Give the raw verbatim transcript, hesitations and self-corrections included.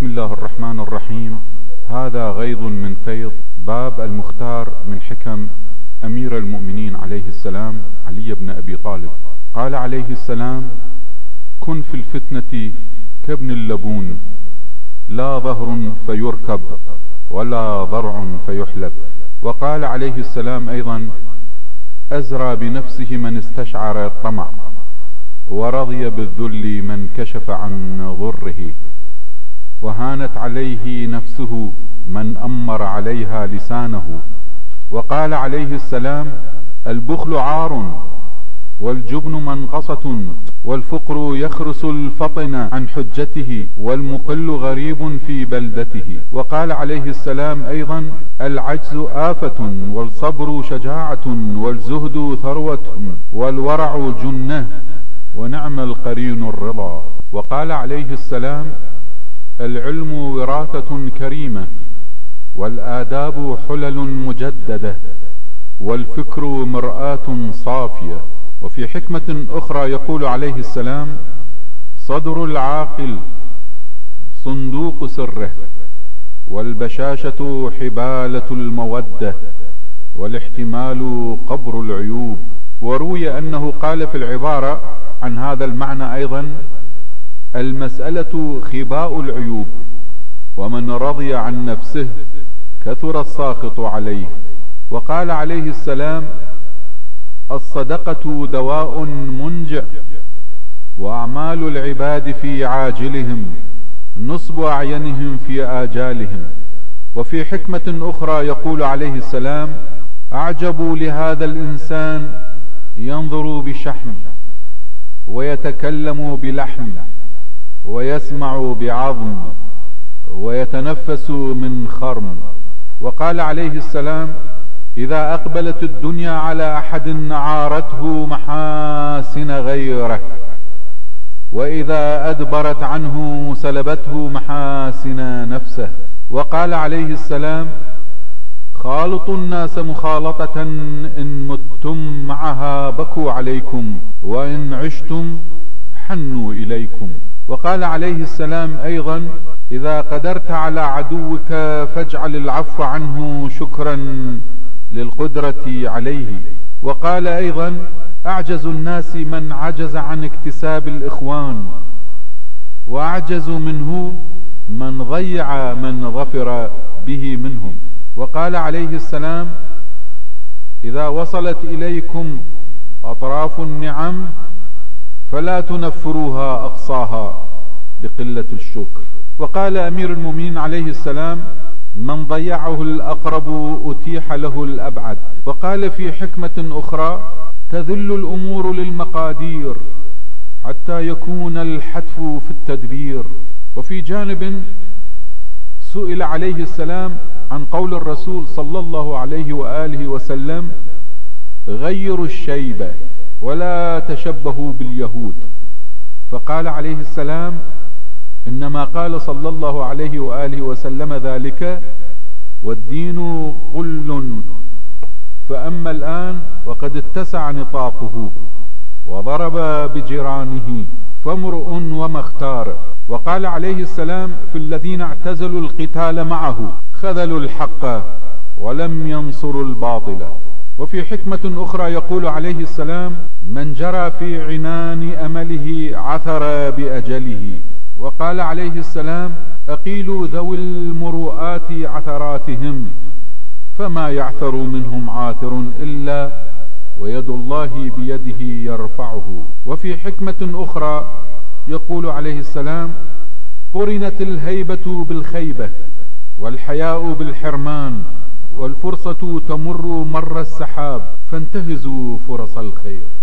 بسم الله الرحمن الرحيم. هذا غيض من فيض باب المختار من حكم أمير المؤمنين عليه السلام علي بن أبي طالب. قال عليه السلام: كن في الفتنة كابن اللبون، لا ظهر فيركب ولا ضرع فيحلب. وقال عليه السلام أيضا: أزرى بنفسه من استشعر الطمع، ورضي بالذل من كشف عن ضره، وهانت عليه نفسه من أمر عليها لسانه. وقال عليه السلام: البخل عار، والجبن منقصة، والفقر يخرس الفطن عن حجته، والمقل غريب في بلدته. وقال عليه السلام أيضا: العجز آفة، والصبر شجاعة، والزهد ثروة، والورع جنة، ونعم القرين الرضا. وقال عليه السلام: العلم وراثة كريمة، والآداب حلل مجددة، والفكر مرآة صافية. وفي حكمة أخرى يقول عليه السلام: صدر العاقل صندوق سره، والبشاشة حبالة المودة، والاحتمال قبر العيوب. وروي أنه قال في العبارة عن هذا المعنى أيضا: المسألة خباء العيوب، ومن رضي عن نفسه كثر الساخط عليه. وقال عليه السلام: الصدقة دواء منجع، وأعمال العباد في عاجلهم نصب أعينهم في آجالهم. وفي حكمة أخرى يقول عليه السلام: أعجبوا لهذا الإنسان ينظر بشحم، ويتكلم بلحم، ويسمع بعظم، ويتنفس من خرم. وقال عليه السلام: إذا أقبلت الدنيا على أحد عارته محاسن غيره، وإذا أدبرت عنه سلبته محاسن نفسه. وقال عليه السلام: خالطوا الناس مخالطة، إن متم معها بكوا عليكم، وإن عشتم حنوا إليكم. وقال عليه السلام أيضا: إذا قدرت على عدوك فاجعل العفو عنه شكرا للقدرة عليه. وقال أيضا: أعجز الناس من عجز عن اكتساب الإخوان، وأعجز منه من ضيع من ظفر به منهم. وقال عليه السلام: إذا وصلت إليكم أطراف النعم فلا تنفروها أقصاها بقلة الشكر. وقال أمير المؤمنين عليه السلام: من ضيعه الأقرب أتيح له الأبعد. وقال في حكمة أخرى: تذل الأمور للمقادير حتى يكون الحتف في التدبير. وفي جانب سئل عليه السلام عن قول الرسول صلى الله عليه وآله وسلم: غيروا الشيبة ولا تشبهوا باليهود. فقال عليه السلام: إنما قال صلى الله عليه وآله وسلم ذلك والدين قل، فأما الآن وقد اتسع نطاقه وضرب بجيرانه فامرؤ وما اختار. وقال عليه السلام في الذين اعتزلوا القتال معه: خذلوا الحق ولم ينصروا الباطل. وفي حكمة أخرى يقول عليه السلام: من جرى في عنان أمله عثر بأجله. وقال عليه السلام: أقيلوا ذوي المروءات عثراتهم، فما يعثر منهم عاثر إلا ويد الله بيده يرفعه. وفي حكمة أخرى يقول عليه السلام: قرنت الهيبة بالخيبة، والحياء بالحرمان، والفرصة تمر مر السحاب، فانتهزوا فرص الخير.